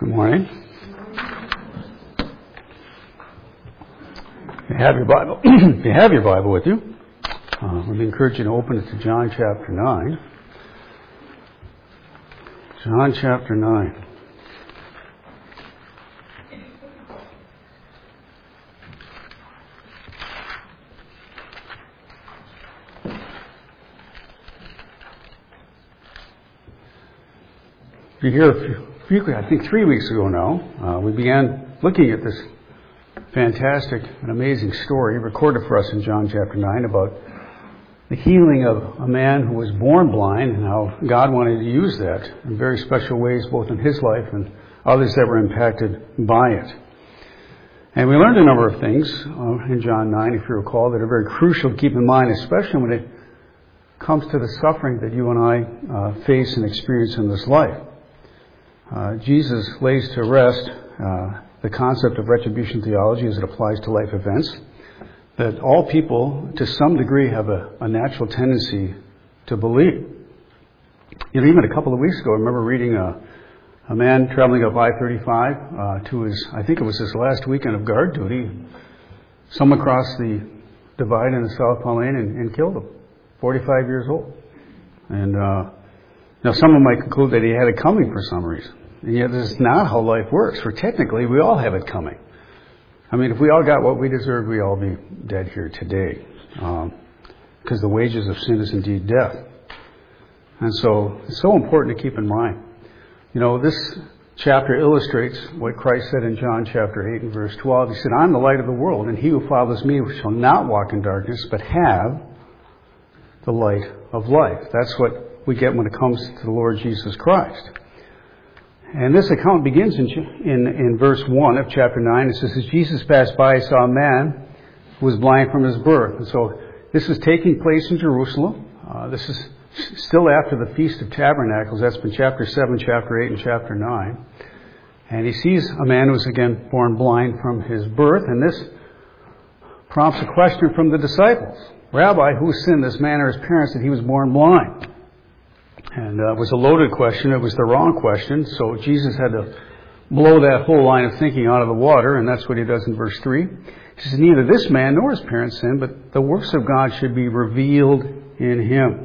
Good morning. If you have your Bible with you, let me encourage you to open it to John chapter 9. John chapter 9. If you're here, I think 3 weeks ago now, we began looking at this fantastic and amazing story recorded for us in John chapter 9 about the healing of a man who was born blind and how God wanted to use that in very special ways, both in his life and others that were impacted by it. And we learned a number of things in John 9, if you recall, that are very crucial to keep in mind, especially when it comes to the suffering that you and I face and experience in this life. Jesus lays to rest the concept of retribution theology as it applies to life events, that all people, to some degree, have a natural tendency to believe. You know, even a couple of weeks ago, I remember reading a man traveling up I-35 to his, I think it was his last weekend of guard duty. Someone crossed the divide in the South Pauline and killed him, 45 years old. And now, someone might conclude that he had it coming for some reason. And yet, this is not how life works. For technically, we all have it coming. I mean, if we all got what we deserve, we'd all be dead here today. Because the wages of sin is indeed death. And so, it's so important to keep in mind. You know, this chapter illustrates what Christ said in John chapter 8 and verse 12. He said, "I'm the light of the world, and he who follows me shall not walk in darkness, but have the light of life." That's what we get when it comes to the Lord Jesus Christ. And this account begins in verse 1 of chapter 9. It says, "As Jesus passed by, he saw a man who was blind from his birth." And so this is taking place in Jerusalem. This is still after the Feast of Tabernacles. That's been chapter 7, chapter 8, and chapter 9. And he sees a man who was again born blind from his birth. And this prompts a question from the disciples. "Rabbi, who sinned, this man or his parents, that he was born blind?" And it was a loaded question. It was the wrong question. So Jesus had to blow that whole line of thinking out of the water. And that's what he does in verse 3. He says, "Neither this man nor his parents sinned, but the works of God should be revealed in him."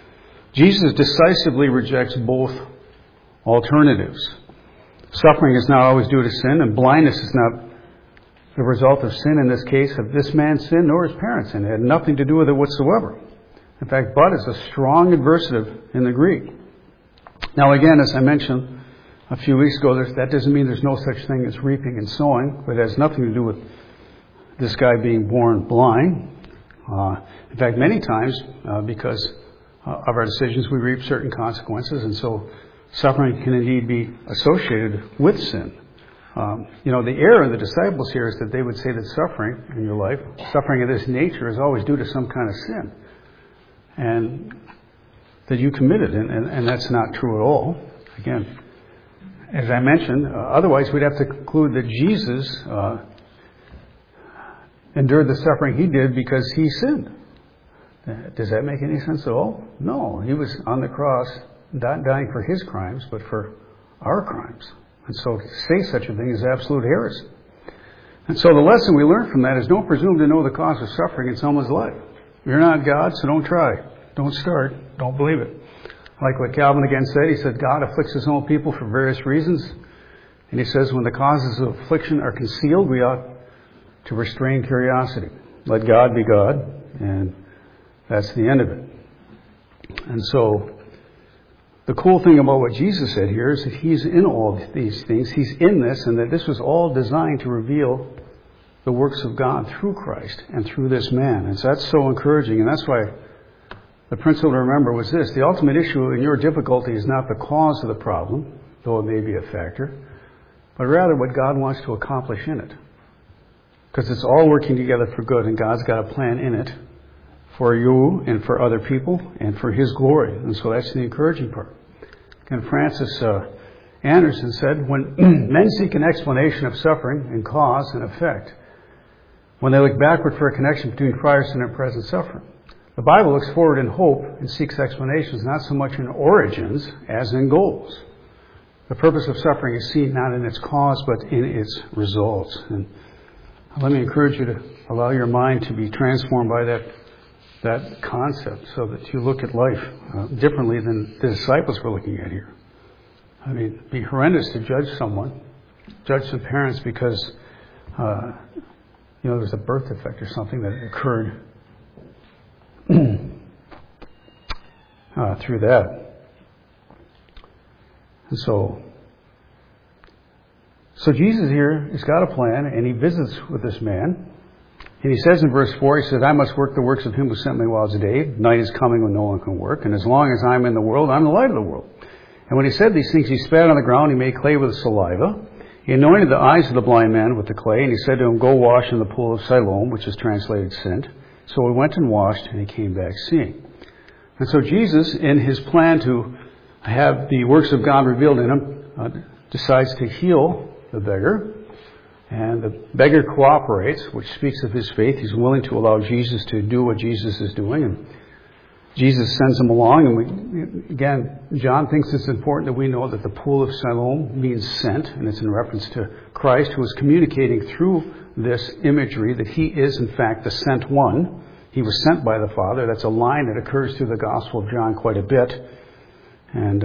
Jesus decisively rejects both alternatives. Suffering is not always due to sin, and blindness is not the result of sin. In this case, of this man's sin nor his parents' sin. It had nothing to do with it whatsoever. In fact, but is a strong adversative in the Greek. Now again, as I mentioned a few weeks ago, that doesn't mean there's no such thing as reaping and sowing, but it has nothing to do with this guy being born blind. In fact, many times, because of our decisions, we reap certain consequences, and so suffering can indeed be associated with sin. You know, the error of the disciples here is that they would say that suffering in your life, suffering of this nature, is always due to some kind of sin. And that you committed, and that's not true at all. Again, as I mentioned, otherwise we'd have to conclude that Jesus endured the suffering he did because he sinned. Does that make any sense at all? No, he was on the cross not dying for his crimes, but for our crimes. And so to say such a thing is absolute heresy. And so the lesson we learn from that is don't presume to know the cause of suffering in someone's life. You're not God, so don't try. Don't start. Don't believe it. Like what Calvin again said, he said, God afflicts his own people for various reasons. And he says when the causes of affliction are concealed, we ought to restrain curiosity. Let God be God, and that's the end of it. And so the cool thing about what Jesus said here is that he's in all these things. He's in this, and that this was all designed to reveal the works of God through Christ and through this man. And so that's so encouraging. And that's why the principle to remember was this. The ultimate issue in your difficulty is not the cause of the problem, though it may be a factor, but rather what God wants to accomplish in it. Because it's all working together for good, and God's got a plan in it for you and for other people and for his glory. And so that's the encouraging part. And Francis Anderson said, when men seek an explanation of suffering and cause and effect, when they look backward for a connection between prior sin and present suffering, the Bible looks forward in hope and seeks explanations not so much in origins as in goals. The purpose of suffering is seen not in its cause, but in its results. And let me encourage you to allow your mind to be transformed by that concept so that you look at life differently than the disciples were looking at here. I mean, it'd be horrendous to judge someone, judge some parents because, there's a birth defect or something that occurred through that. And so Jesus here has got a plan, and he visits with this man. And he says in verse 4, he says, I must work the works of him who sent me while it's day. Night is coming when no one can work. And as long as I'm in the world, I'm the light of the world. And when he said these things, he spat on the ground. He made clay with saliva. He anointed the eyes of the blind man with the clay. And he said to him, go wash in the pool of Siloam, which is translated sent. So he went and washed, and he came back seeing. And so Jesus, in his plan to have the works of God revealed in him, decides to heal the beggar. And the beggar cooperates, which speaks of his faith. He's willing to allow Jesus to do what Jesus is doing. And Jesus sends him along. And again, John thinks it's important that we know that the pool of Siloam means sent. And it's in reference to Christ, who is communicating through this imagery that he is, in fact, the sent one. He was sent by the Father. That's a line that occurs through the Gospel of John quite a bit. And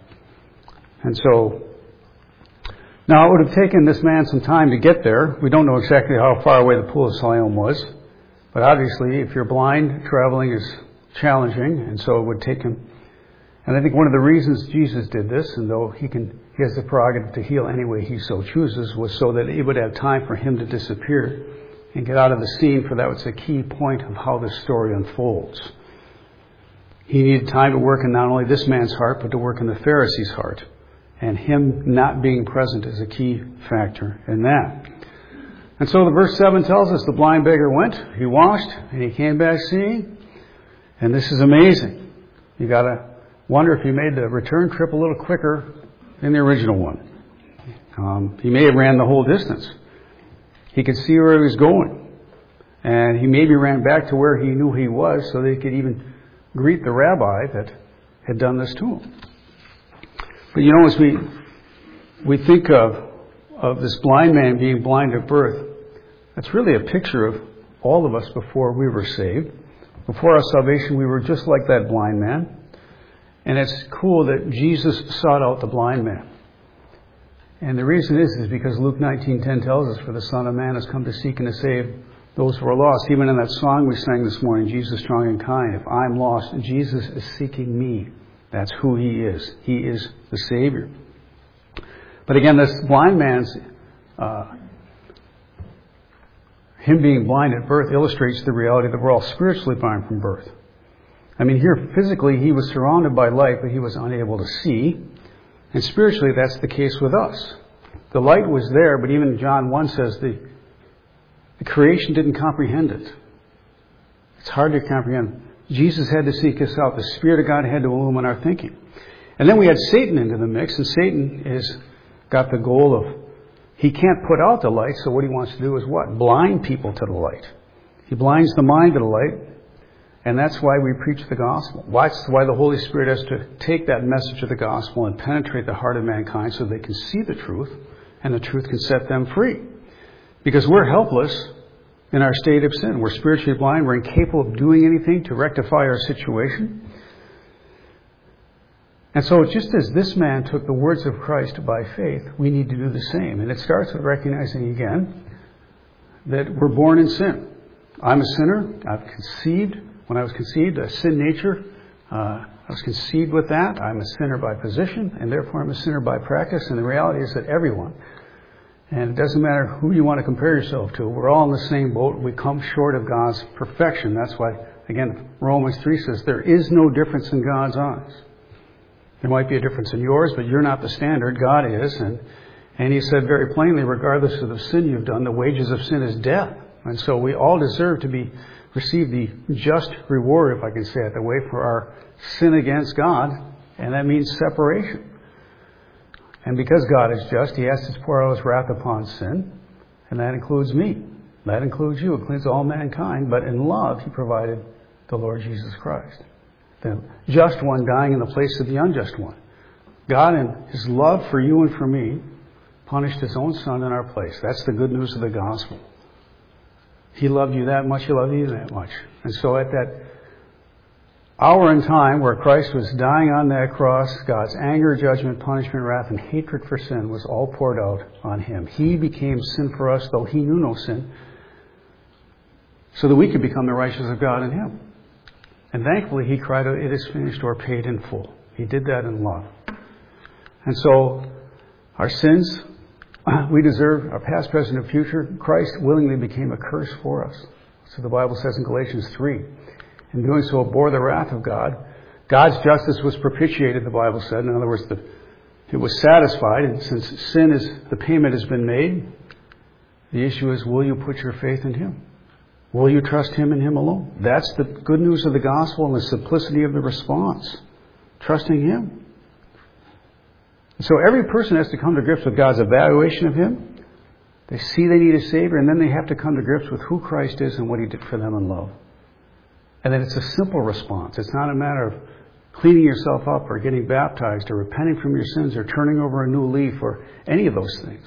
so now it would have taken this man some time to get there. We don't know exactly how far away the pool of Siloam was. But obviously, if you're blind, traveling is challenging. And so it would take him. And I think one of the reasons Jesus did this, and though he has the prerogative to heal any way he so chooses, was so that it would have time for him to disappear and get out of the scene, for that was the key point of how this story unfolds. He needed time to work in not only this man's heart, but to work in the Pharisee's heart. And him not being present is a key factor in that. And so the verse 7 tells us the blind beggar went, he washed, and he came back seeing. And this is amazing. You got to wonder if he made the return trip a little quicker than the original one. He may have ran the whole distance. He could see where he was going. And he maybe ran back to where he knew he was so that he could even greet the rabbi that had done this to him. But as we think of this blind man being blind at birth, that's really a picture of all of us before we were saved. Before our salvation, we were just like that blind man. And it's cool that Jesus sought out the blind man. And the reason is because Luke 19:10 tells us, for the Son of Man has come to seek and to save those who are lost. Even in that song we sang this morning, Jesus Strong and Kind, if I'm lost, Jesus is seeking me. That's who he is. He is the Savior. But again, this blind man's, him being blind at birth illustrates the reality that we're all spiritually blind from birth. I mean, here physically he was surrounded by light, but he was unable to see. And spiritually that's the case with us. The light was there, but even John 1 says the creation didn't comprehend it. It's hard to comprehend. Jesus had to seek us out. The Spirit of God had to illumine our thinking. And then we had Satan into the mix, and Satan has got the goal of, he can't put out the light, so what he wants to do is what? Blind people to the light. He blinds the mind to the light, and that's why we preach the gospel. That's why the Holy Spirit has to take that message of the gospel and penetrate the heart of mankind so they can see the truth, and the truth can set them free. Because we're helpless in our state of sin. We're spiritually blind. We're incapable of doing anything to rectify our situation. And so just as this man took the words of Christ by faith, we need to do the same. And it starts with recognizing again that we're born in sin. I'm a sinner. When I was conceived, a sin nature. I was conceived with that. I'm a sinner by position, and therefore I'm a sinner by practice. And the reality is that everyone, and it doesn't matter who you want to compare yourself to, we're all in the same boat. We come short of God's perfection. That's why, again, Romans 3 says there is no difference in God's eyes. There might be a difference in yours, but you're not the standard. God is. And he said very plainly, regardless of the sin you've done, the wages of sin is death. And so we all deserve to receive the just reward, if I can say it that way, for our sin against God. And that means separation. And because God is just, he has to pour out his wrath upon sin. And that includes me. That includes you. It includes all mankind. But in love, he provided the Lord Jesus Christ. The just one dying in the place of the unjust one. God, in His love for you and for me, punished His own Son in our place. That's the good news of the gospel. He loved you that much, He loved you that much. And so at that hour in time where Christ was dying on that cross, God's anger, judgment, punishment, wrath, and hatred for sin was all poured out on Him. He became sin for us, though He knew no sin, so that we could become the righteousness of God in Him. And thankfully, He cried out, "It is finished," or paid in full. He did that in love. And so, our sins, we deserve, our past, present, and future, Christ willingly became a curse for us. So the Bible says in Galatians 3, in doing so, bore the wrath of God. God's justice was propitiated, the Bible said. In other words, it was satisfied. And since the payment has been made, the issue is, will you put your faith in Him? Will you trust Him and Him alone? That's the good news of the gospel and the simplicity of the response. Trusting Him. So every person has to come to grips with God's evaluation of Him. They see they need a Savior, and then they have to come to grips with who Christ is and what He did for them in love. And then it's a simple response. It's not a matter of cleaning yourself up or getting baptized or repenting from your sins or turning over a new leaf or any of those things.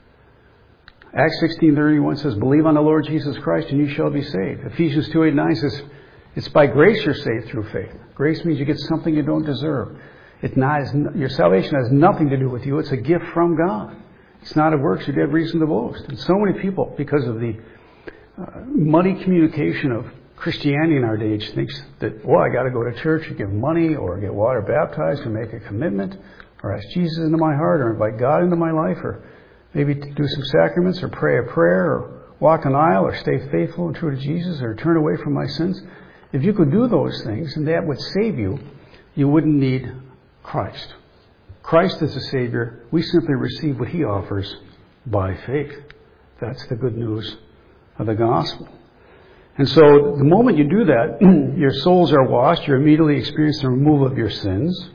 Acts 16:31 says, "Believe on the Lord Jesus Christ and you shall be saved." Ephesians 2:8-9 says, "It's by grace you're saved through faith." Grace means you get something you don't deserve. Your salvation has nothing to do with you. It's a gift from God. It's not of works. You have reason to boast. And so many people, because of the muddy communication of Christianity in our day, thinks that, well, I got to go to church and give money or get water baptized or make a commitment or ask Jesus into my heart or invite God into my life or maybe do some sacraments or pray a prayer or walk an aisle or stay faithful and true to Jesus or turn away from my sins. If you could do those things and that would save you, you wouldn't need Christ. Christ is the Savior. We simply receive what He offers by faith. That's the good news of the gospel. And so the moment you do that, your souls are washed. You immediately experience the removal of your sins.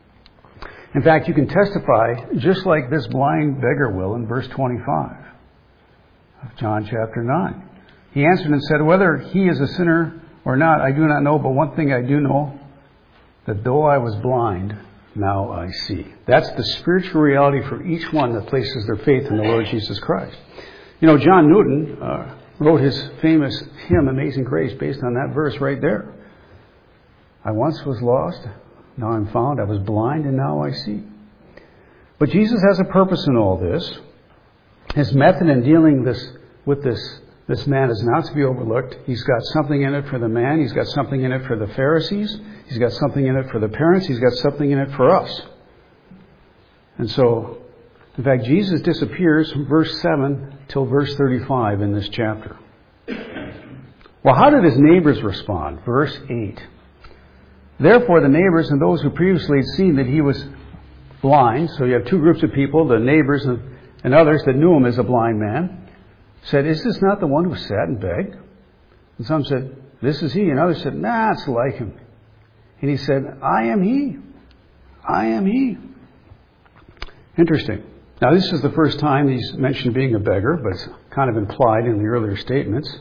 In fact, you can testify just like this blind beggar will in verse 25 of John chapter 9. He answered and said, "Whether he is a sinner or not, I do not know, but one thing I do know, that though I was blind, now I see." That's the spiritual reality for each one that places their faith in the Lord Jesus Christ. You know, John Newton wrote his famous hymn, Amazing Grace, based on that verse right there. I once was lost, now I'm found. I was blind, and now I see. But Jesus has a purpose in all this. His method in dealing with this man is not to be overlooked. He's got something in it for the man. He's got something in it for the Pharisees. He's got something in it for the parents. He's got something in it for us. And so, in fact, Jesus disappears from verse 7 till verse 35 in this chapter. Well, how did his neighbors respond? Verse 8. Therefore, the neighbors and those who previously had seen that he was blind, so you have two groups of people, the neighbors and others that knew him as a blind man, said, "Is this not the one who sat and begged?" And some said, "This is he." And others said, "Nah, it's like him." And he said, "I am he. I am he." Interesting. Now, this is the first time he's mentioned being a beggar, but it's kind of implied in the earlier statements.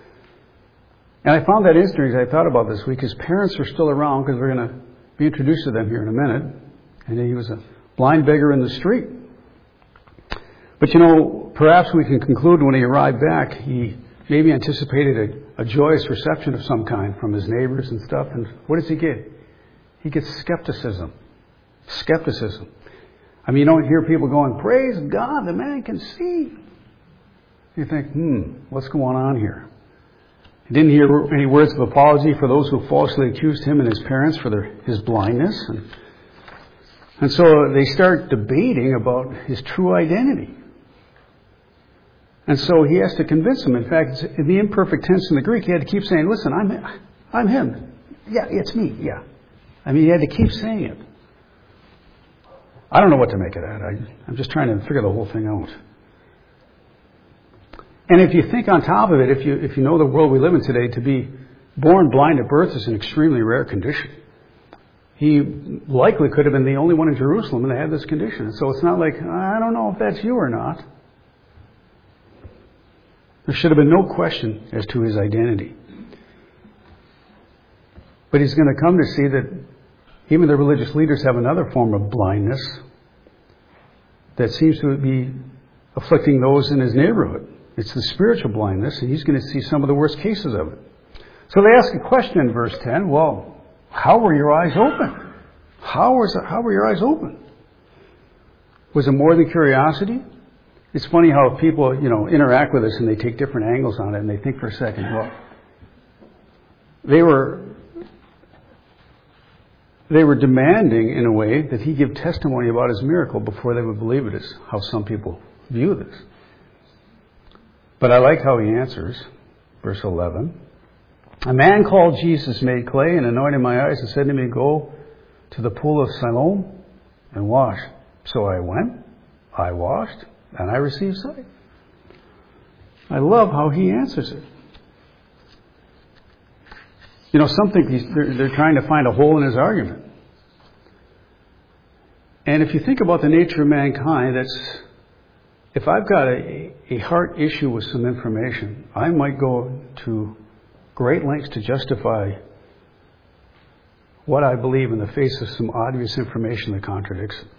And I found that interesting as I thought about this week. His parents are still around because we're going to be introduced to them here in a minute. And he was a blind beggar in the street. But, you know, perhaps we can conclude when he arrived back, he maybe anticipated a joyous reception of some kind from his neighbors and stuff. And what does he get? He gets skepticism. Skepticism. I mean, you don't hear people going, "Praise God, the man can see." You think, what's going on here? He didn't hear any words of apology for those who falsely accused him and his parents for his blindness. And so they start debating about his true identity. And so he has to convince them. In fact, in the imperfect tense in the Greek, he had to keep saying, "Listen, I'm him. Yeah, it's me. Yeah." I mean, he had to keep saying it. I don't know what to make of that. I'm just trying to figure the whole thing out. And if you think on top of it, if you know the world we live in today, to be born blind at birth is an extremely rare condition. He likely could have been the only one in Jerusalem that had this condition. So it's not like, I don't know if that's you or not. There should have been no question as to his identity. But he's going to come to see that Even the religious leaders have another form of blindness that seems to be afflicting those in his neighborhood. It's the spiritual blindness, and he's going to see some of the worst cases of it. So they ask a question in verse 10. Well, how were your eyes open? How were your eyes open? Was it more than curiosity? It's funny how people, interact with us and they take different angles on it, and they think for a second, well, they were demanding, in a way, that he give testimony about his miracle before they would believe it, is how some people view this. But I like how he answers. Verse 11. A man called Jesus made clay and anointed my eyes and said to me, go to the pool of Siloam and wash. So I went, I washed, and I received sight. I love how he answers it. Some think they're trying to find a hole in his argument. And if you think about the nature of mankind, if I've got a heart issue with some information, I might go to great lengths to justify what I believe in the face of some obvious information that contradicts it.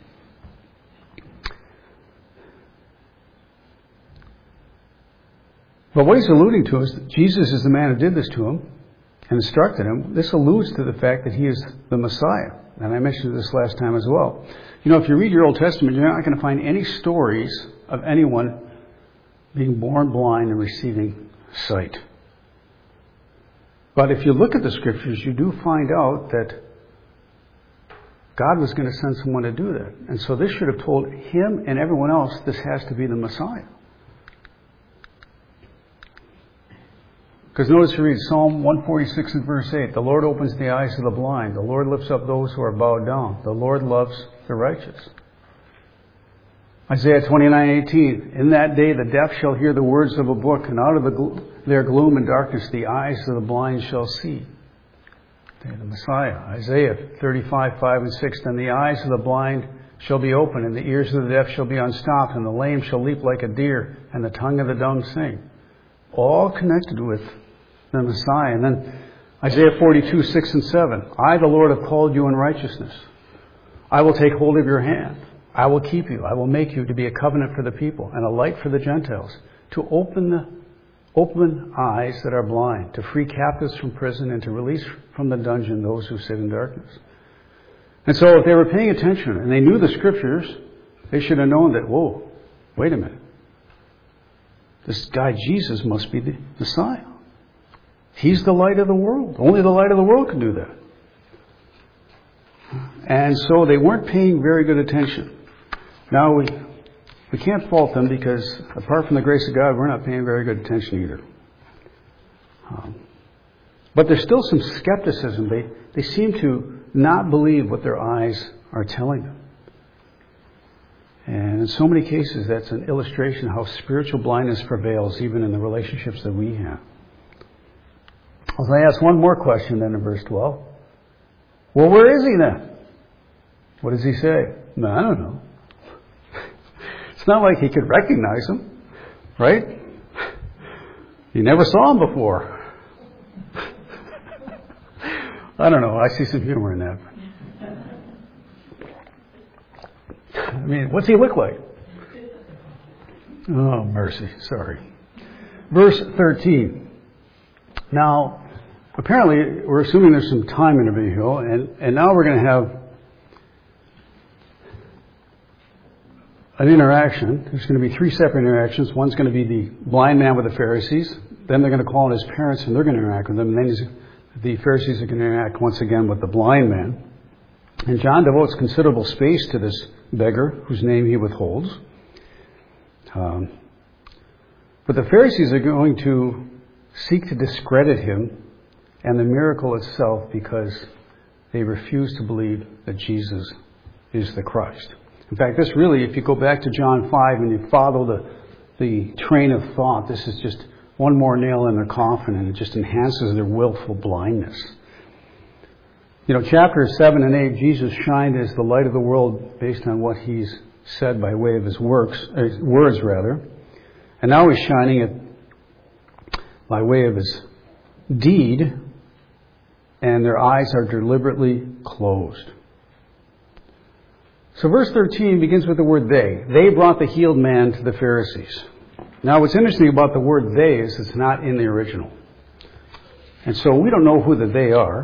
But what he's alluding to is that Jesus is the man who did this to him and instructed him. This alludes to the fact that he is the Messiah. And I mentioned this last time as well. If you read your Old Testament, you're not going to find any stories of anyone being born blind and receiving sight. But if you look at the Scriptures, you do find out that God was going to send someone to do that. And so this should have told him and everyone else this has to be the Messiah. Because notice you read Psalm 146 and verse 8. The Lord opens the eyes of the blind. The Lord lifts up those who are bowed down. The Lord loves the righteous. Isaiah 29:18. In that day the deaf shall hear the words of a book, and out of their gloom and darkness the eyes of the blind shall see. The Messiah. Isaiah 35:5 and 6. Then the eyes of the blind shall be opened, and the ears of the deaf shall be unstopped, and the lame shall leap like a deer, and the tongue of the dumb sing. All connected with the Messiah. And then Isaiah 42:6 and 7. I, the Lord, have called you in righteousness. I will take hold of your hand. I will keep you. I will make you to be a covenant for the people and a light for the Gentiles, to open eyes that are blind, to free captives from prison, and to release from the dungeon those who sit in darkness. And so if they were paying attention and they knew the Scriptures, they should have known that, whoa, wait a minute. This guy Jesus must be the Messiah. He's the light of the world. Only the light of the world can do that. And so they weren't paying very good attention. Now we can't fault them, because apart from the grace of God, we're not paying very good attention either. But there's still some skepticism. They seem to not believe what their eyes are telling them. And in so many cases, that's an illustration of how spiritual blindness prevails even in the relationships that we have. I'll ask one more question then in verse 12. Well, where is he then? What does he say? No, I don't know. It's not like he could recognize him, right? He never saw him before. I don't know. I see some humor in that. I mean, what's he look like? Oh, mercy. Sorry. Verse 13. Now, apparently, we're assuming there's some time interval here, and now we're going to have an interaction. There's going to be 3 separate interactions. One's going to be the blind man with the Pharisees. Then they're going to call on his parents, and they're going to interact with them. And then the Pharisees are going to interact once again with the blind man. And John devotes considerable space to this beggar, whose name he withholds. But the Pharisees are going to seek to discredit him and the miracle itself, because they refuse to believe that Jesus is the Christ. In fact, this really, if you go back to John 5 and you follow the train of thought, this is just one more nail in their coffin, and it just enhances their willful blindness. Chapters 7 and 8, Jesus shined as the light of the world based on what he's said by way of his words. And now he's shining it by way of his deed, and their eyes are deliberately closed. So verse 13 begins with the word they. They brought the healed man to the Pharisees. Now what's interesting about the word they is it's not in the original. And so we don't know who the they are.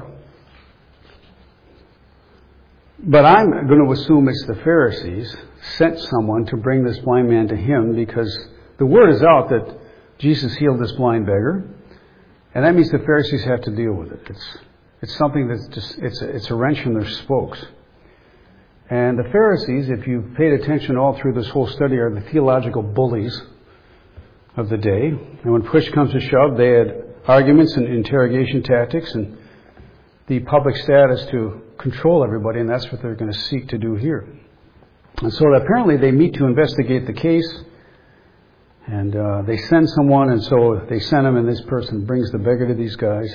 But I'm going to assume it's the Pharisees sent someone to bring this blind man to him because the word is out that Jesus healed this blind beggar. And that means the Pharisees have to deal with it. It's something that's just, it's a wrench in their spokes. And the Pharisees, if you've paid attention all through this whole study, are the theological bullies of the day. And when push comes to shove, they had arguments and interrogation tactics and the public status to control everybody, and that's what they're going to seek to do here. And so apparently they meet to investigate the case, and they send someone, and so they send him, and this person brings the beggar to these guys,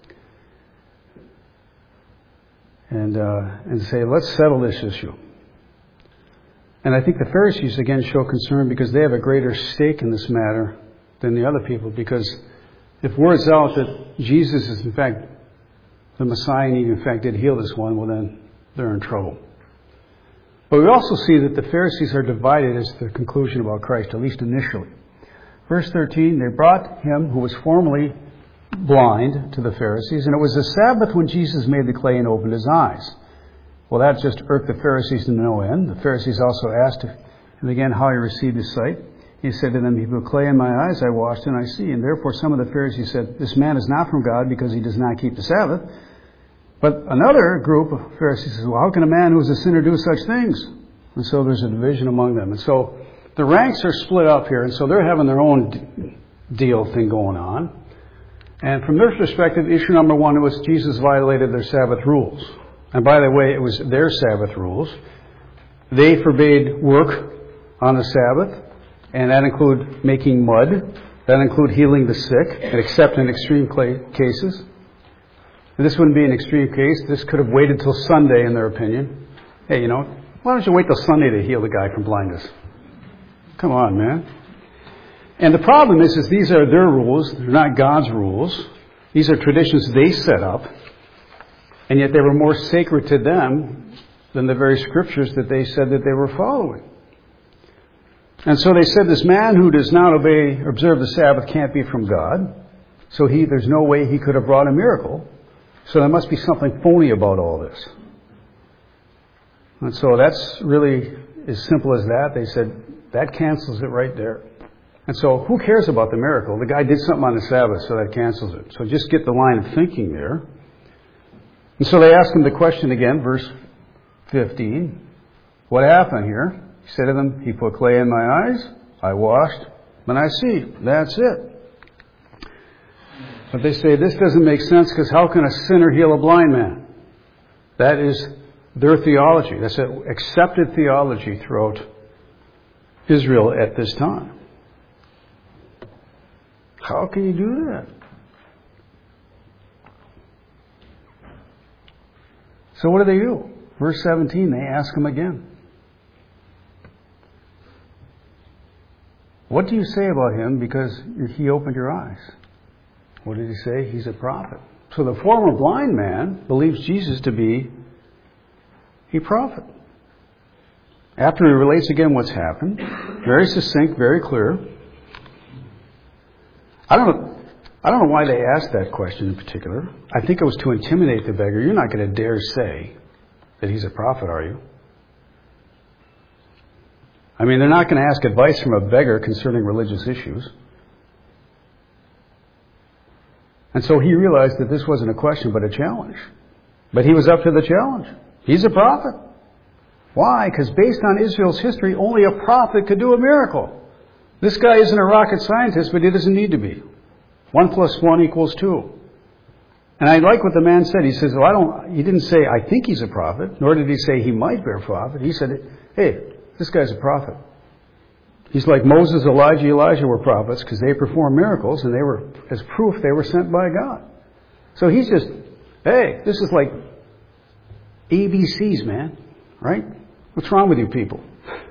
and say, let's settle this issue. And I think the Pharisees again show concern because they have a greater stake in this matter than the other people, because if word's out that Jesus is in fact the Messiah and he in fact did heal this one, well then they're in trouble. But we also see that the Pharisees are divided as to the conclusion about Christ, at least initially. Verse 13, they brought him who was formerly blind to the Pharisees, and it was the Sabbath when Jesus made the clay and opened his eyes. Well, that just irked the Pharisees to no end. The Pharisees also asked him again how he received his sight. He said to them, he put clay in my eyes, I washed and I see. And therefore some of the Pharisees said, this man is not from God because he does not keep the Sabbath. But another group of Pharisees says, well, how can a man who is a sinner do such things? And so there's a division among them. And so the ranks are split up here, and so they're having their own deal thing going on. And from their perspective, issue number one was Jesus violated their Sabbath rules. And by the way, it was their Sabbath rules. They forbade work on the Sabbath, and that included making mud. That included healing the sick, except in extreme cases. And this wouldn't be an extreme case. This could have waited till Sunday, in their opinion. Hey, why don't you wait till Sunday to heal the guy from blindness? Come on, man. And the problem is these are their rules. They're not God's rules. These are traditions they set up. And yet they were more sacred to them than the very scriptures that they said that they were following. And so they said this man who does not observe the Sabbath can't be from God. So there's no way he could have brought a miracle. So there must be something phony about all this. And so that's really as simple as that. They said, that cancels it right there. And so who cares about the miracle? The guy did something on the Sabbath, so that cancels it. So just get the line of thinking there. And so they asked him the question again, verse 15. What happened here? He said to them, he put clay in my eyes, I washed, and I see. That's it. But they say this doesn't make sense because how can a sinner heal a blind man? That is their theology. That's an accepted theology throughout Israel at this time. How can you do that? So what do? Verse 17, they ask him again. What do you say about him because he opened your eyes? What did he say? He's a prophet. So the former blind man believes Jesus to be a prophet. After he relates again what's happened, very succinct, very clear. I don't know why they asked that question in particular. I think it was to intimidate the beggar. You're not going to dare say that he's a prophet, are you? I mean, they're not going to ask advice from a beggar concerning religious issues. And so he realized that this wasn't a question but a challenge. But he was up to the challenge. He's a prophet. Why? Because based on Israel's history, only a prophet could do a miracle. This guy isn't a rocket scientist, but he doesn't need to be. 1 + 1 = 2. And I like what the man said. He says, he didn't say, I think he's a prophet, nor did he say he might be a prophet. He said, hey, this guy's a prophet. He's like Moses, Elijah were prophets because they performed miracles and they were, as proof, they were sent by God. So he's just, hey, this is like ABCs, man. Right? What's wrong with you people?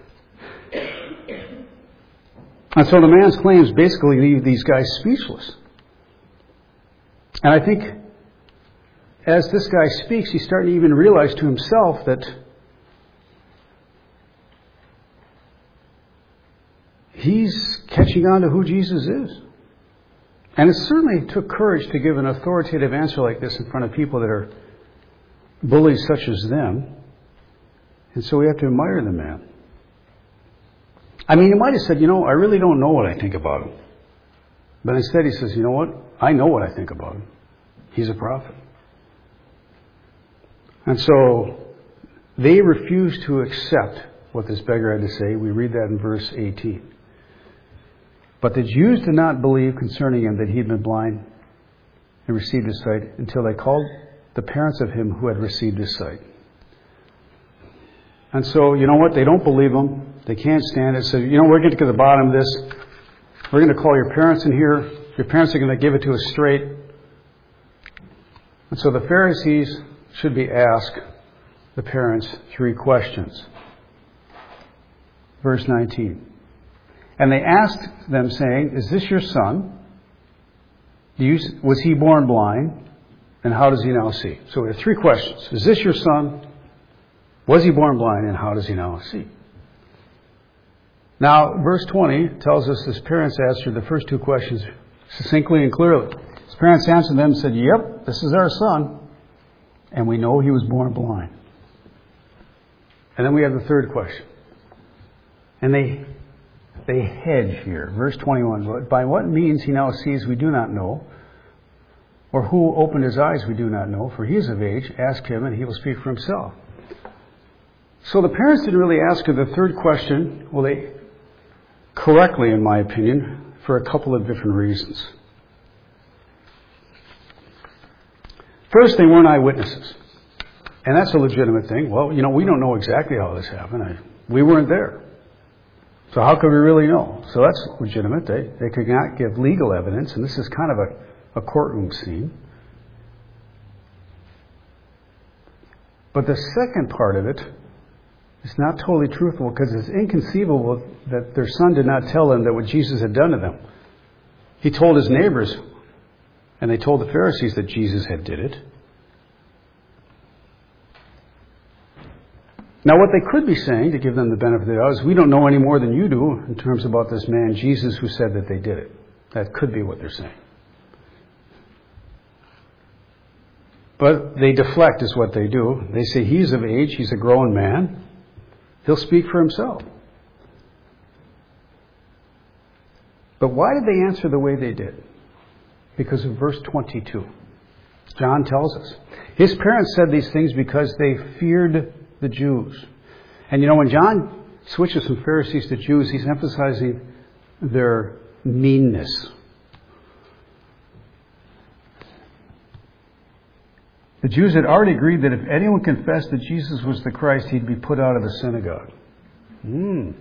And so the man's claims basically leave these guys speechless. And I think as this guy speaks, he's starting to even realize to himself that he's catching on to who Jesus is. And it certainly took courage to give an authoritative answer like this in front of people that are bullies such as them. And so we have to admire the man. I mean, he might have said, I really don't know what I think about him. But instead he says, you know what? I know what I think about him. He's a prophet. And so they refused to accept what this beggar had to say. We read that in verse 18. But the Jews did not believe concerning him that he had been blind and received his sight until they called the parents of him who had received his sight. And so, you know what? They don't believe him. They can't stand it. So, we're going to get to the bottom of this. We're going to call your parents in here. Your parents are going to give it to us straight. And so the Pharisees should be asked, the parents, 3 questions. Verse 19. And they asked them, saying, is this your son? Was he born blind? And how does he now see? So we have 3 questions. Is this your son? Was he born blind? And how does he now see? Now, verse 20 tells us his parents answered the first 2 questions succinctly and clearly. His parents answered them and said, yep, this is our son. And we know he was born blind. And then we have the 3rd question. And they hedge here. Verse 21. By what means he now sees we do not know. Or who opened his eyes we do not know. For he is of age. Ask him and he will speak for himself. So the parents didn't really ask her the 3rd question. Well, they correctly, in my opinion, for a couple of different reasons. First, they weren't eyewitnesses. And that's a legitimate thing. Well, we don't know exactly how this happened. We weren't there. So how could we really know? So that's legitimate. They could not give legal evidence, and this is kind of a courtroom scene. But the second part of it is not totally truthful because it's inconceivable that their son did not tell them that what Jesus had done to them. He told his neighbors, and they told the Pharisees that Jesus had did it. Now, what they could be saying, to give them the benefit of the doubt, is we don't know any more than you do in terms about this man, Jesus, who said that they did it. That could be what they're saying. But they deflect is what they do. They say he's of age, he's a grown man. He'll speak for himself. But why did they answer the way they did? Because of verse 22. John tells us. His parents said these things because they feared the Jews. And when John switches from Pharisees to Jews, he's emphasizing their meanness. The Jews had already agreed that if anyone confessed that Jesus was the Christ, he'd be put out of the synagogue. And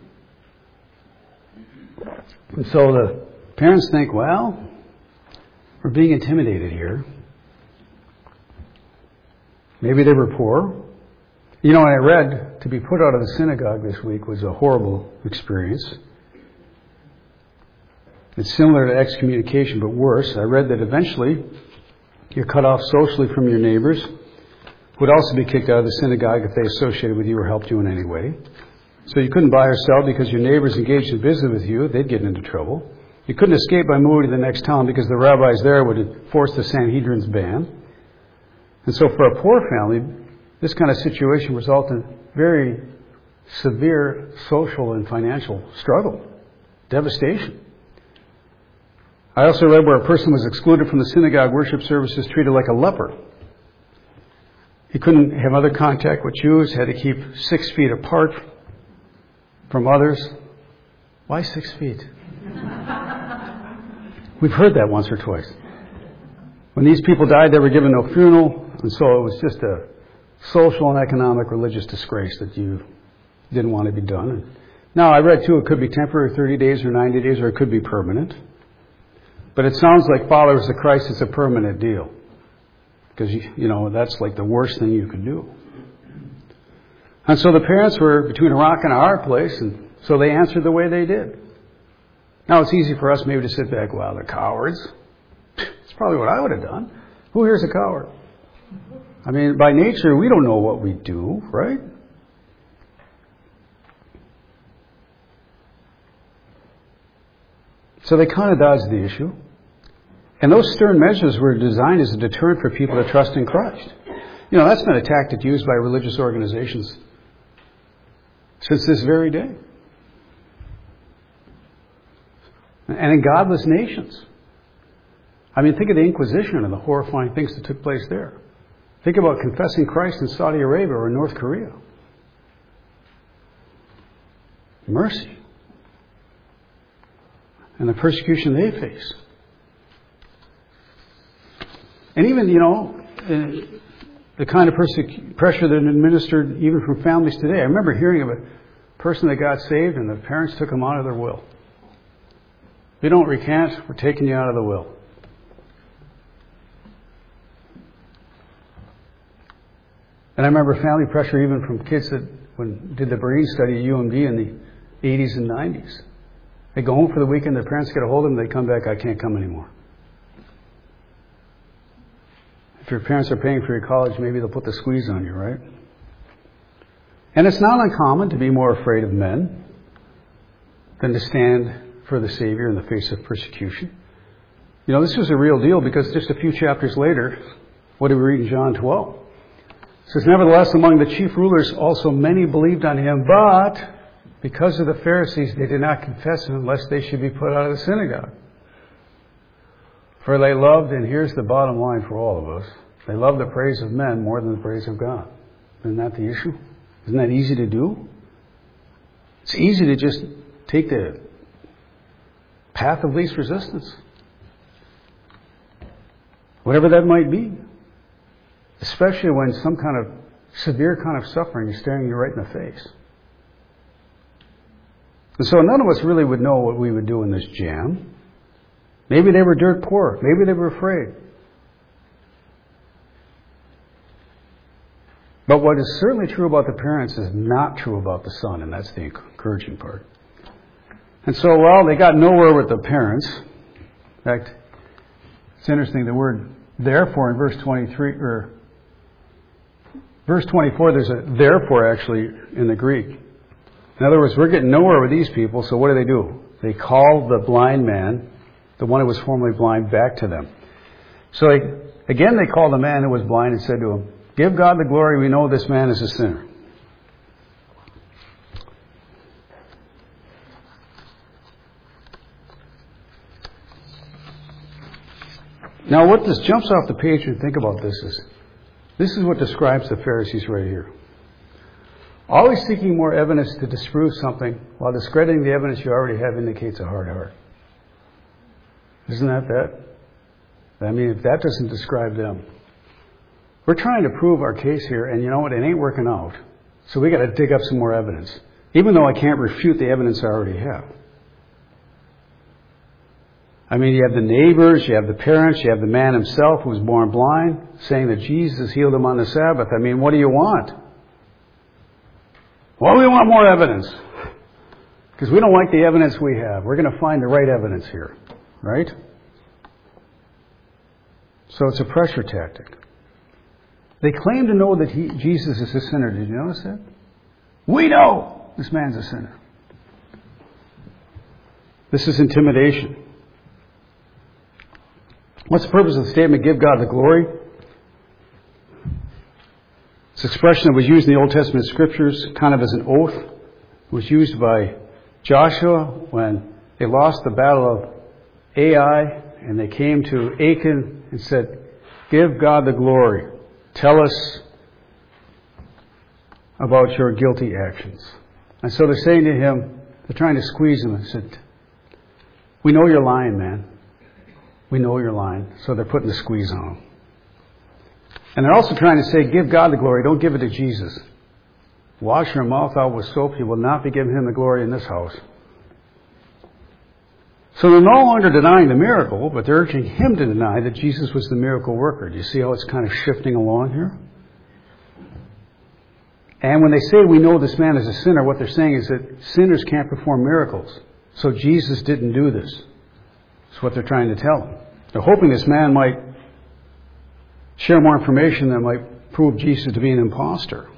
so the parents think, well, we're being intimidated here. Maybe they were poor. I read to be put out of the synagogue this week was a horrible experience. It's similar to excommunication, but worse. I read that eventually you're cut off socially from your neighbors, would also be kicked out of the synagogue if they associated with you or helped you in any way. So you couldn't buy or sell because your neighbors engaged in business with you. They'd get into trouble. You couldn't escape by moving to the next town because the rabbis there would enforce the Sanhedrin's ban. And so for a poor family, this kind of situation resulted in very severe social and financial struggle, devastation. I also read where a person was excluded from the synagogue worship services, treated like a leper. He couldn't have other contact with Jews, had to keep 6 feet apart from others. Why 6 feet? We've heard that once or twice. When these people died, they were given no funeral, and so it was just a social and economic religious disgrace that you didn't want to be done. Now, I read too, it could be temporary, 30 days or 90 days, or it could be permanent. But it sounds like followers of Christ is a permanent deal. Because, that's like the worst thing you can do. And so the parents were between a rock and a hard place, and so they answered the way they did. Now, it's easy for us maybe to sit back, well, they're cowards. It's probably what I would have done. Who here's a coward? I mean, by nature, we don't know what we do, right? So they kind of dodged the issue. And those stern measures were designed as a deterrent for people to trust in Christ. You know, that's been a tactic used by religious organizations since this very day. And in godless nations. I mean, think of the Inquisition and the horrifying things that took place there. Think about confessing Christ in Saudi Arabia or in North Korea. Mercy. And the persecution they face. And even, you know, the kind of pressure that administered even from families today. I remember hearing of a person that got saved and the parents took him out of their will. If you don't recant, we're taking you out of the will. And I remember family pressure even from kids that did the Berean study at UMD in the 80s and 90s. They go home for the weekend, their parents get a hold of them, they come back, I can't come anymore. If your parents are paying for your college, maybe they'll put the squeeze on you, right? And it's not uncommon to be more afraid of men than to stand for the Savior in the face of persecution. You know, this was a real deal because just a few chapters later, what do we read in John 12? It says, nevertheless, among the chief rulers also many believed on him, but because of the Pharisees, they did not confess him lest they should be put out of the synagogue. For they loved, and here's the bottom line for all of us, they loved the praise of men more than the praise of God. Isn't that the issue? Isn't that easy to do? It's easy to just take the path of least resistance. Whatever that might be. Especially when some kind of severe kind of suffering is staring you right in the face. And so none of us really would know what we would do in this jam. Maybe they were dirt poor. Maybe they were afraid. But what is certainly true about the parents is not true about the son, and that's the encouraging part. And so, well, they got nowhere with the parents. In fact, it's interesting, the word therefore in verse 23, or verse 24, there's a therefore actually in the Greek. In other words, we're getting nowhere with these people, so what do? They call the blind man, the one who was formerly blind, back to them. So again, they called the man who was blind and said to him, give God the glory, we know this man is a sinner. Now what this jumps off the page and think about this is what describes the Pharisees right here. Always seeking more evidence to disprove something while discrediting the evidence you already have indicates a hard heart. Isn't that? I mean, if that doesn't describe them. We're trying to prove our case here, and you know what? It ain't working out. So we got to dig up some more evidence. Even though I can't refute the evidence I already have. I mean, you have the neighbors, you have the parents, you have the man himself who was born blind, saying that Jesus healed him on the Sabbath. I mean, what do you want? Well, we want more evidence. Because we don't like the evidence we have. We're going to find the right evidence here. Right? So it's a pressure tactic. They claim to know that Jesus is a sinner. Did you notice that? We know this man's a sinner. This is intimidation. What's the purpose of the statement, give God the glory? It's an expression that was used in the Old Testament scriptures kind of as an oath. It was used by Joshua when they lost the battle of Ai and they came to Achan and said, give God the glory. Tell us about your guilty actions. And so they're saying to him, they're trying to squeeze him and said, we know you're lying, man. We know you're lying. So they're putting the squeeze on him. And they're also trying to say, give God the glory. Don't give it to Jesus. Wash your mouth out with soap. You will not be giving him the glory in this house. So they're no longer denying the miracle, but they're urging him to deny that Jesus was the miracle worker. Do you see how it's kind of shifting along here? And when they say we know this man is a sinner, what they're saying is that sinners can't perform miracles. So Jesus didn't do this. That's what they're trying to tell him. They're hoping this man might share more information that might prove Jesus to be an imposter.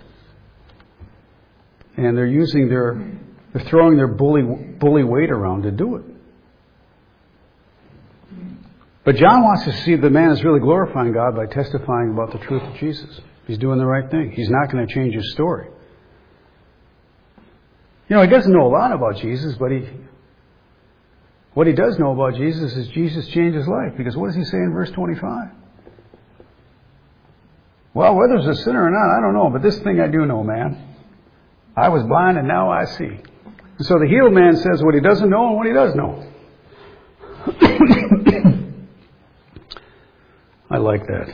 And they're throwing their bully weight around to do it. But John wants to see the man is really glorifying God by testifying about the truth of Jesus. He's doing the right thing. He's not going to change his story. He doesn't know a lot about Jesus, but what he does know about Jesus is Jesus changed his life. Because what does he say in verse 25? Well, whether it's a sinner or not, I don't know. But this thing I do know, man. I was blind and now I see. And so the healed man says what he doesn't know and what he does know. I like that.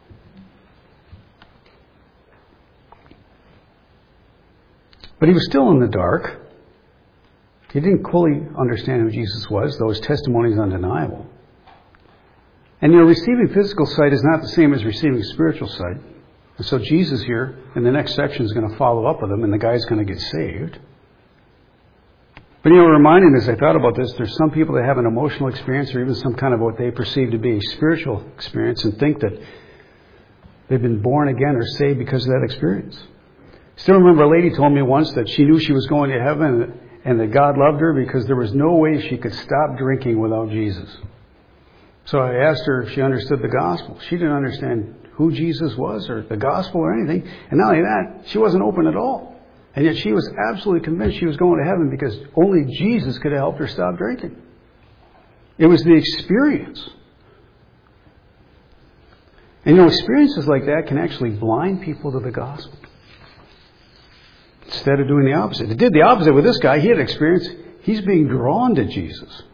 But he was still in the dark. He didn't fully understand who Jesus was, though his testimony is undeniable. And receiving physical sight is not the same as receiving spiritual sight. And so Jesus here, in the next section, is going to follow up with him, and the guy's going to get saved. But reminding me as I thought about this, there's some people that have an emotional experience or even some kind of what they perceive to be a spiritual experience and think that they've been born again or saved because of that experience. Still remember a lady told me once that she knew she was going to heaven and that God loved her because there was no way she could stop drinking without Jesus. So I asked her if she understood the gospel. She didn't understand who Jesus was or the gospel or anything. And not only that, she wasn't open at all. And yet she was absolutely convinced she was going to heaven because only Jesus could have helped her stop drinking. It was the experience. And experiences like that can actually blind people to the gospel. Instead of doing the opposite. It did the opposite with this guy. He had experience. He's being drawn to Jesus.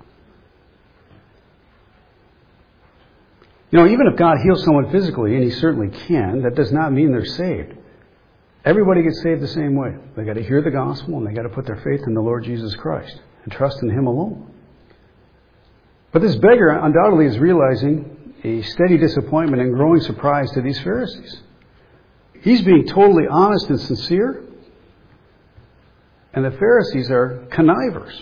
Even if God heals someone physically, and he certainly can, that does not mean they're saved. Everybody gets saved the same way. They got to hear the gospel and they got to put their faith in the Lord Jesus Christ and trust in him alone. But this beggar undoubtedly is realizing a steady disappointment and growing surprise to these Pharisees. He's being totally honest and sincere, and the Pharisees are connivers.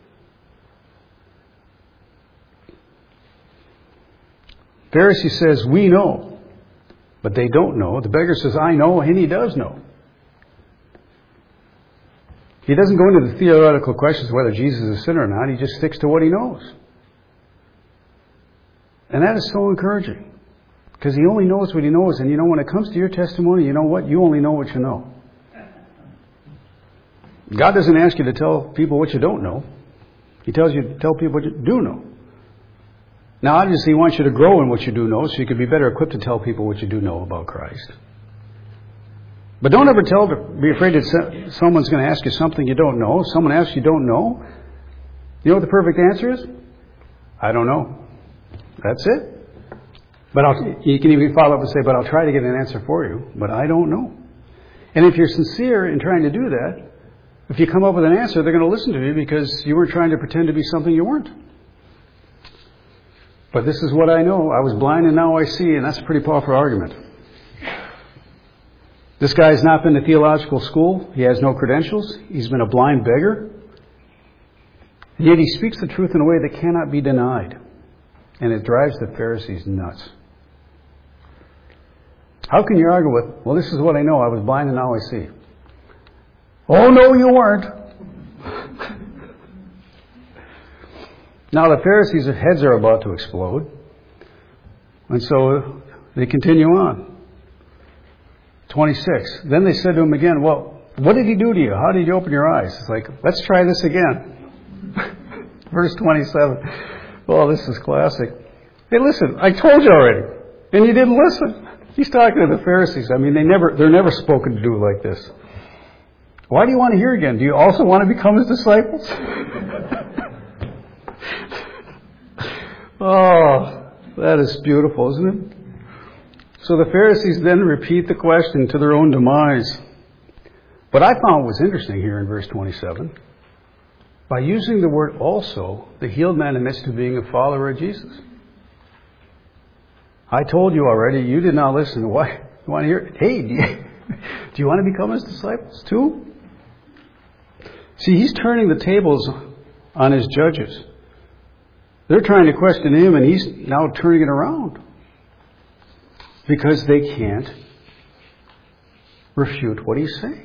Pharisee says, we know, but they don't know. The beggar says, I know, and he does know. He doesn't go into the theoretical questions whether Jesus is a sinner or not. He just sticks to what he knows. And that is so encouraging. Because he only knows what he knows. And when it comes to your testimony, you know what? You only know what you know. God doesn't ask you to tell people what you don't know. He tells you to tell people what you do know. Now, obviously, he wants you to grow in what you do know so you can be better equipped to tell people what you do know about Christ. But don't ever be afraid that someone's going to ask you something you don't know. If someone asks you don't know, you know what the perfect answer is? I don't know. That's it. But you can even follow up and say, but I'll try to get an answer for you, but I don't know. And if you're sincere in trying to do that, if you come up with an answer, they're going to listen to you because you weren't trying to pretend to be something you weren't. But this is what I know. I was blind and now I see, and that's a pretty powerful argument. This guy has not been to theological school. He has no credentials. He's been a blind beggar. And yet he speaks the truth in a way that cannot be denied. And it drives the Pharisees nuts. How can you argue with, well, this is what I know. I was blind and now I see. Oh, no, you weren't. Now the Pharisees' heads are about to explode. And so they continue on. 26. Then they said to him again, well, what did he do to you? How did you open your eyes? It's like, let's try this again. Verse 27. Oh, this is classic. Hey, listen, I told you already. And you didn't listen. He's talking to the Pharisees. I mean, they're never spoken to do like this. Why do you want to hear again? Do you also want to become his disciples? Oh, that is beautiful, isn't it? So the Pharisees then repeat the question to their own demise. What I found was interesting here in verse 27. By using the word also, the healed man admits to being a follower of Jesus. I told you already, you did not listen. Why? You want to hear it? Hey, do you want to become his disciples too? See, he's turning the tables on his judges. They're trying to question him, and he's now turning it around. Because they can't refute what he's saying.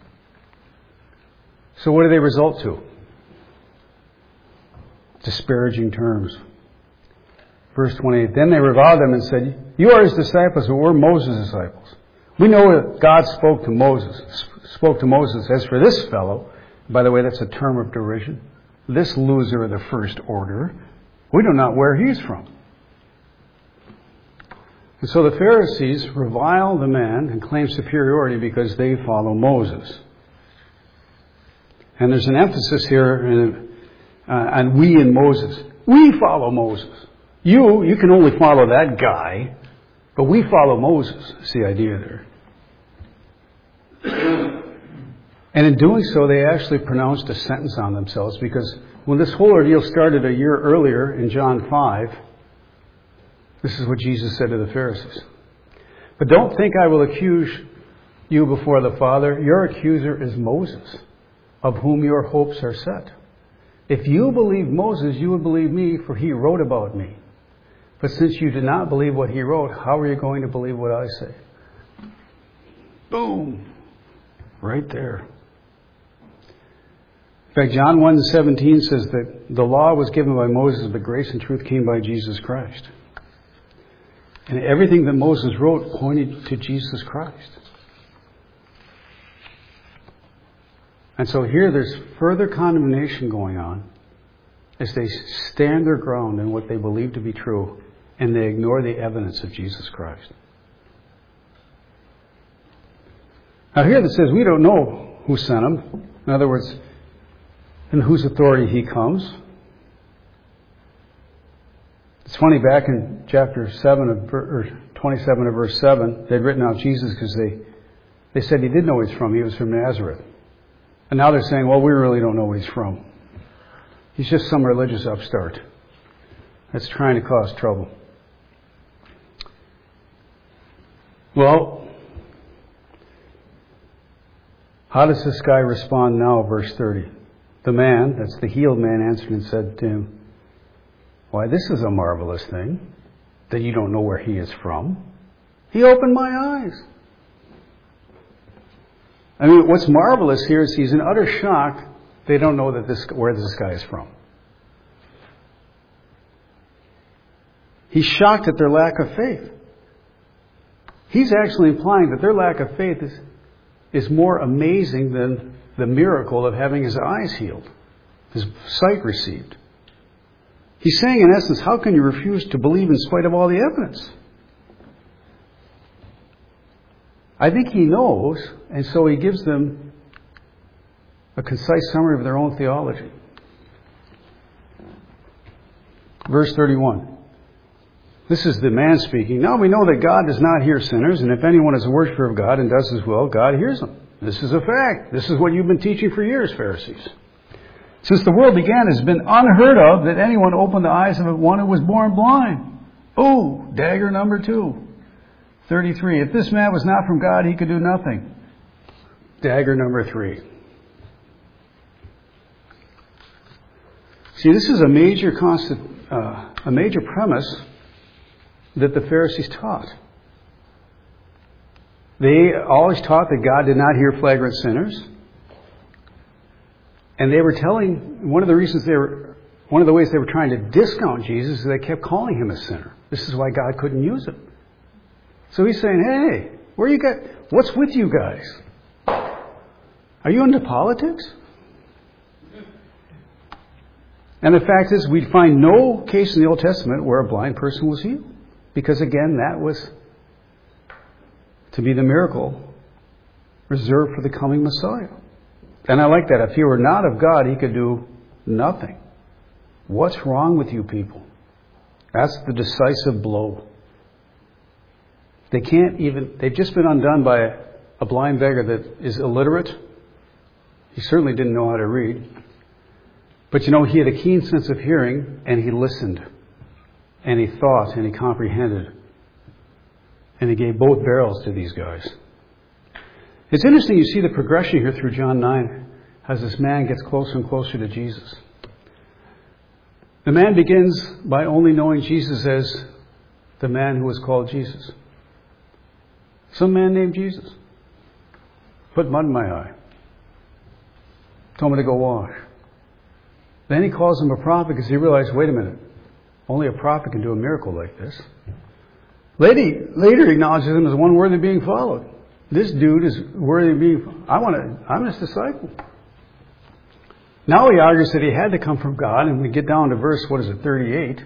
So what do they result to? Disparaging terms. Verse 28, then they reviled him and said, you are his disciples, but we're Moses' disciples. We know that God spoke to Moses. As for this fellow, by the way, that's a term of derision, this loser of the first order, we do not know where he's from. And so the Pharisees revile the man and claim superiority because they follow Moses. And there's an emphasis here on we and Moses. We follow Moses. You can only follow that guy, but we follow Moses. That's the idea there. And in doing so, they actually pronounced a sentence on themselves, because when this whole ordeal started a year earlier in John 5, this is what Jesus said to the Pharisees. But don't think I will accuse you before the Father. Your accuser is Moses, of whom your hopes are set. If you believe Moses, you would believe me, for he wrote about me. But since you did not believe what he wrote, how are you going to believe what I say? Boom. Right there. In fact, John 1:17 says that the law was given by Moses, but grace and truth came by Jesus Christ. And everything that Moses wrote pointed to Jesus Christ. And so here there's further condemnation going on as they stand their ground in what they believe to be true, and they ignore the evidence of Jesus Christ. Now here it says we don't know who sent him. In other words, in whose authority he comes. It's funny, back in chapter 27 of verse 7, they'd written out Jesus because they said he did know where he's from. He was from Nazareth. And now they're saying, well, we really don't know where he's from. He's just some religious upstart that's trying to cause trouble. Well, how does this guy respond now, verse 30? The man, that's the healed man, answered and said to him, why, this is a marvelous thing, that you don't know where he is from. He opened my eyes. I mean, what's marvelous here is he's in utter shock. They don't know that where this guy is from. He's shocked at their lack of faith. He's actually implying that their lack of faith is more amazing than the miracle of having his eyes healed, his sight received. He's saying, in essence, how can you refuse to believe in spite of all the evidence? I think he knows, and so he gives them a concise summary of their own theology. Verse 31. This is the man speaking. Now we know that God does not hear sinners, and if anyone is a worshiper of God and does his will, God hears them. This is a fact. This is what you've been teaching for years, Pharisees. Since the world began, it has been unheard of that anyone opened the eyes of one who was born blind. Oh, dagger number 2. 33. If this man was not from God, he could do nothing. Dagger number 3. See, this is a major premise that the Pharisees taught. They always taught that God did not hear flagrant sinners. And they were telling, one of the ways they were trying to discount Jesus is they kept calling him a sinner. This is why God couldn't use him. So he's saying, hey, what's with you guys? Are you into politics? And the fact is, we find no case in the Old Testament where a blind person was healed. Because again, that was to be the miracle reserved for the coming Messiah. And I like that. If he were not of God, he could do nothing. What's wrong with you people? That's the decisive blow. They've just been undone by a blind beggar that is illiterate. He certainly didn't know how to read. But he had a keen sense of hearing, and he listened. And he thought, and he comprehended. And he gave both barrels to these guys. It's interesting, you see the progression here through John 9 as this man gets closer and closer to Jesus. The man begins by only knowing Jesus as the man who was called Jesus. Some man named Jesus. Put mud in my eye. Told me to go wash. Then he calls him a prophet because he realized, wait a minute, Only a prophet can do a miracle like this. Later acknowledges him as one worthy of being followed. This dude is worthy of being, I'm his disciple. Now he argues that he had to come from God, and we get down to verse, 38?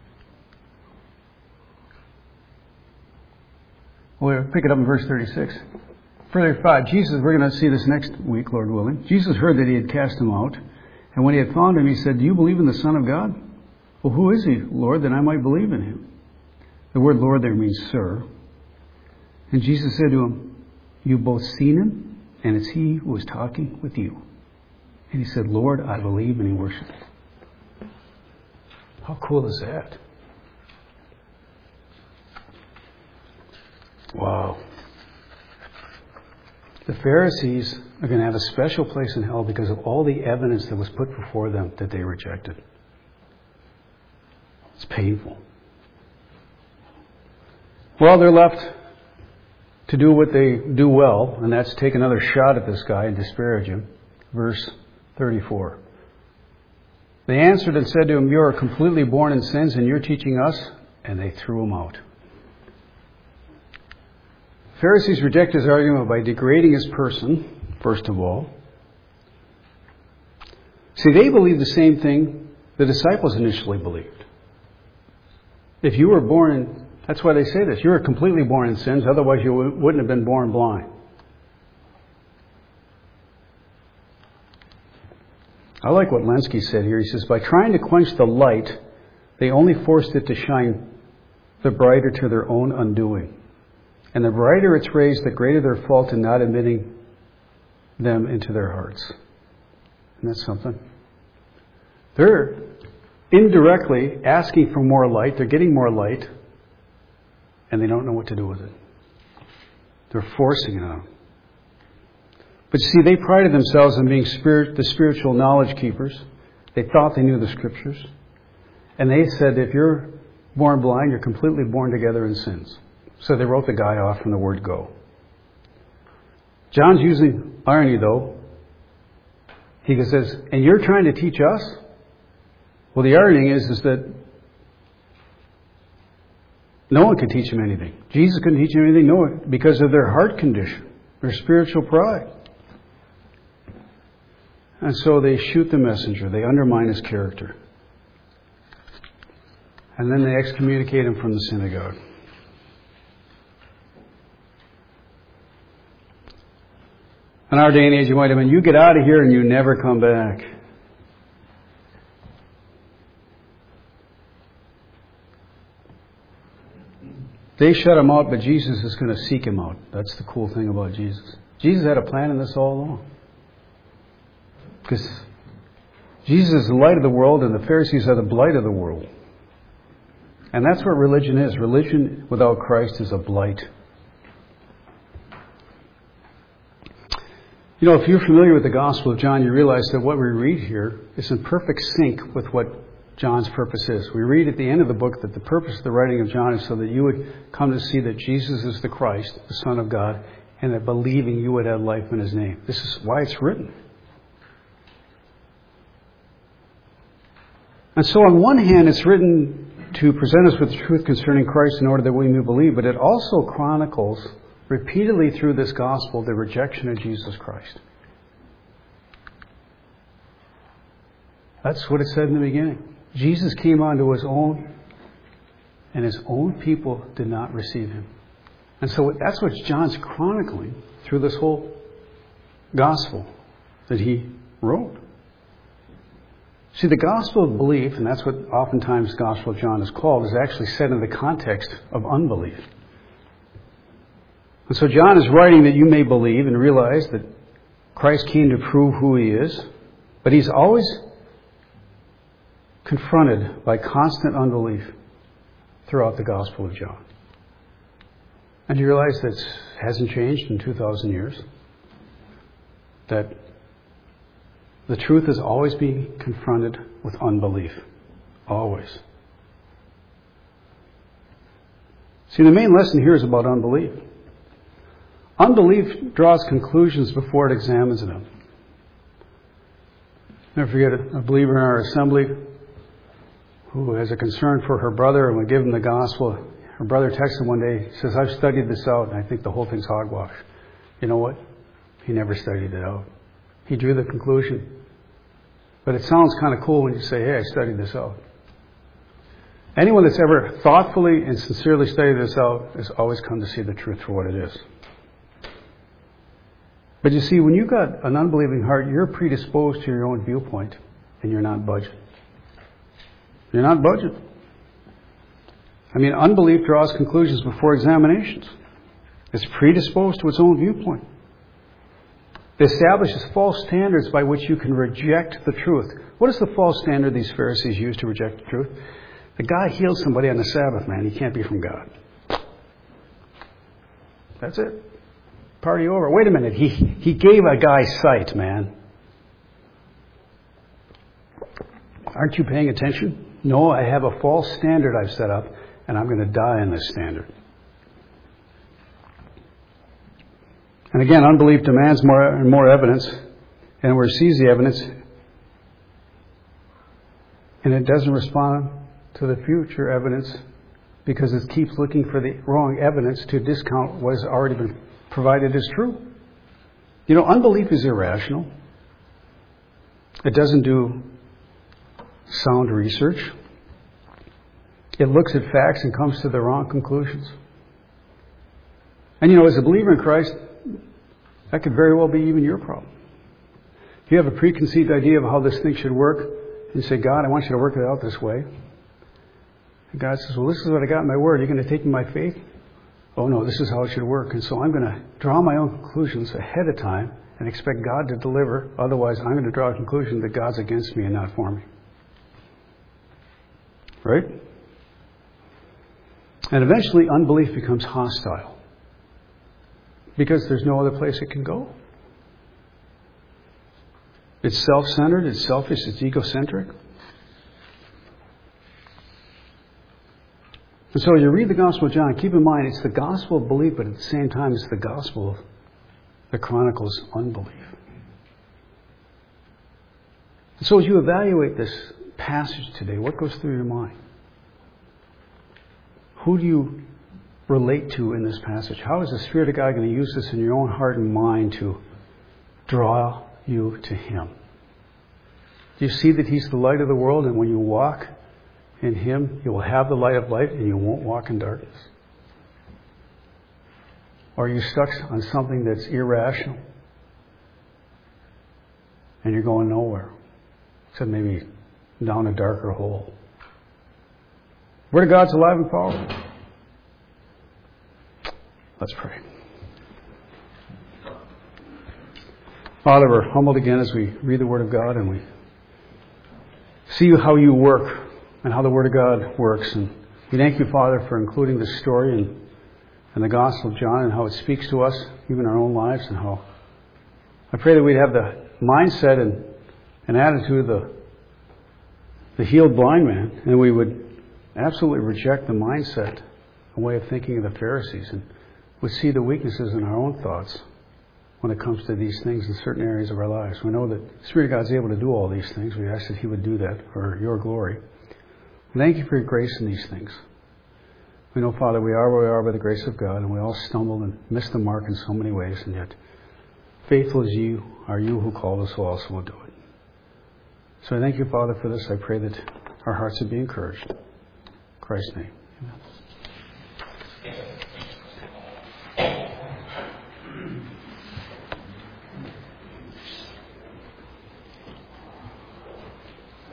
We'll pick it up in verse 36. 35, Jesus, we're going to see this next week, Lord willing. Jesus heard that he had cast him out, and when he had found him, he said, "Do you believe in the Son of God?" "Well, who is he, Lord, that I might believe in him?" The word Lord there means sir. And Jesus said to him, "You've both seen him, and it's he who is talking with you." And he said, "Lord, I believe," and he worshipped. How cool is that? Wow. The Pharisees are going to have a special place in hell because of all the evidence that was put before them that they rejected. It's painful. Well, they're left to do what they do well, and that's take another shot at this guy and disparage him. Verse 34. They answered and said to him, "You are completely born in sins, and you're teaching us," and they threw him out. Pharisees reject his argument by degrading his person, first of all. See, they believed the same thing the disciples initially believed. If you were born in, that's why they say this, you were completely born in sins, otherwise you wouldn't have been born blind. I like what Lenski said here. He says, by trying to quench the light, they only forced it to shine the brighter to their own undoing. And the brighter its rays, the greater their fault in not admitting them into their hearts. Isn't that something? They're indirectly asking for more light. They're getting more light. And they don't know what to do with it. They're forcing it on them. But you see, they prided themselves on being the spiritual knowledge keepers. They thought they knew the Scriptures. And they said, if you're born blind, you're completely born together in sins. So they wrote the guy off from the word go. John's using irony, though. He says, and you're trying to teach us? Well, the irony is that no one could teach him anything. Jesus couldn't teach him anything, no, because of their heart condition, their spiritual pride. And so they shoot the messenger. They undermine his character. And then they excommunicate him from the synagogue. In our day and age, you might have been, you get out of here and you never come back. They shut him out, but Jesus is going to seek him out. That's the cool thing about Jesus. Jesus had a plan in this all along. Because Jesus is the light of the world and the Pharisees are the blight of the world. And that's what religion is. Religion without Christ is a blight. You know, if you're familiar with the Gospel of John, you realize that what we read here is in perfect sync with what John's purpose is. We read at the end of the book that the purpose of the writing of John is so that you would come to see that Jesus is the Christ, the Son of God, and that believing you would have life in His name. This is why it's written. And so on one hand, it's written to present us with the truth concerning Christ in order that we may believe, but it also chronicles repeatedly through this gospel the rejection of Jesus Christ. That's what it said in the beginning. Jesus came unto His own, and His own people did not receive Him. And so that's what John's chronicling through this whole gospel that he wrote. See, the gospel of belief, and that's what oftentimes the Gospel of John is called, is actually set in the context of unbelief. And so John is writing that you may believe and realize that Christ came to prove who He is, but He's always confronted by constant unbelief throughout the Gospel of John. And you realize that it hasn't changed in 2,000 years, that the truth is always being confronted with unbelief. Always. See, the main lesson here is about unbelief. Unbelief draws conclusions before it examines them. Never forget a believer in our assembly who has a concern for her brother and would give him the gospel. Her brother texted him one day, says, I've studied this out and I think the whole thing's hogwash. You know what? He never studied it out. He drew the conclusion. But it sounds kind of cool when you say, hey, I studied this out. Anyone that's ever thoughtfully and sincerely studied this out has always come to see the truth for what it is. But you see, when you've got an unbelieving heart, you're predisposed to your own viewpoint and you're not budging. You're not budging. I mean, unbelief draws conclusions before examinations. It's predisposed to its own viewpoint. It establishes false standards by which you can reject the truth. What is the false standard these Pharisees used to reject the truth? The guy healed somebody on the Sabbath, man. He can't be from God. That's it. Party over. Wait a minute. He gave a guy sight, man. Aren't you paying attention? No, I have a false standard I've set up, and I'm going to die on this standard. And again, unbelief demands more and more evidence, and where it sees the evidence, and it doesn't respond to the future evidence because it keeps looking for the wrong evidence to discount what has already been provided as true. You know, unbelief is irrational. It doesn't do sound research. It looks at facts and comes to the wrong conclusions. And you know, as a believer in Christ, that could very well be even your problem. If you have a preconceived idea of how this thing should work, and you say, God, I want you to work it out this way. And God says, well, this is what I got in my word. Are you going to take my faith? Oh, no, this is how it should work. And so I'm going to draw my own conclusions ahead of time and expect God to deliver. Otherwise, I'm going to draw a conclusion that God's against me and not for me. Right? And eventually, unbelief becomes hostile. Because there's no other place it can go. It's self-centered, it's selfish, it's egocentric. And so you read the Gospel of John, keep in mind it's the gospel of belief, but at the same time it's the gospel that chronicles unbelief. And so as you evaluate this passage today, what goes through your mind? Who do you relate to in this passage? How is the Spirit of God going to use this in your own heart and mind to draw you to Him? Do you see that He's the light of the world, and when you walk in Him, you will have the light of life and you won't walk in darkness? Or are you stuck on something that's irrational and you're going nowhere, except maybe down a darker hole? Word of God's alive and powerful. Let's pray. Father, we're humbled again as we read the Word of God and we see how you work and how the Word of God works. And we thank you, Father, for including this story in the Gospel of John and how it speaks to us, even in our own lives, and how I pray that we'd have the mindset and attitude of the healed blind man, and we would absolutely reject the mindset and way of thinking of the Pharisees, and would see the weaknesses in our own thoughts when it comes to these things in certain areas of our lives. We know that the Spirit of God is able to do all these things. We ask that He would do that for your glory. Thank you for your grace in these things. We know, Father, we are where we are by the grace of God, and we all stumble and miss the mark in so many ways, and yet faithful as you are, you who called us who also will do it. So I thank you, Father, for this. I pray that our hearts would be encouraged. In Christ's name. Amen.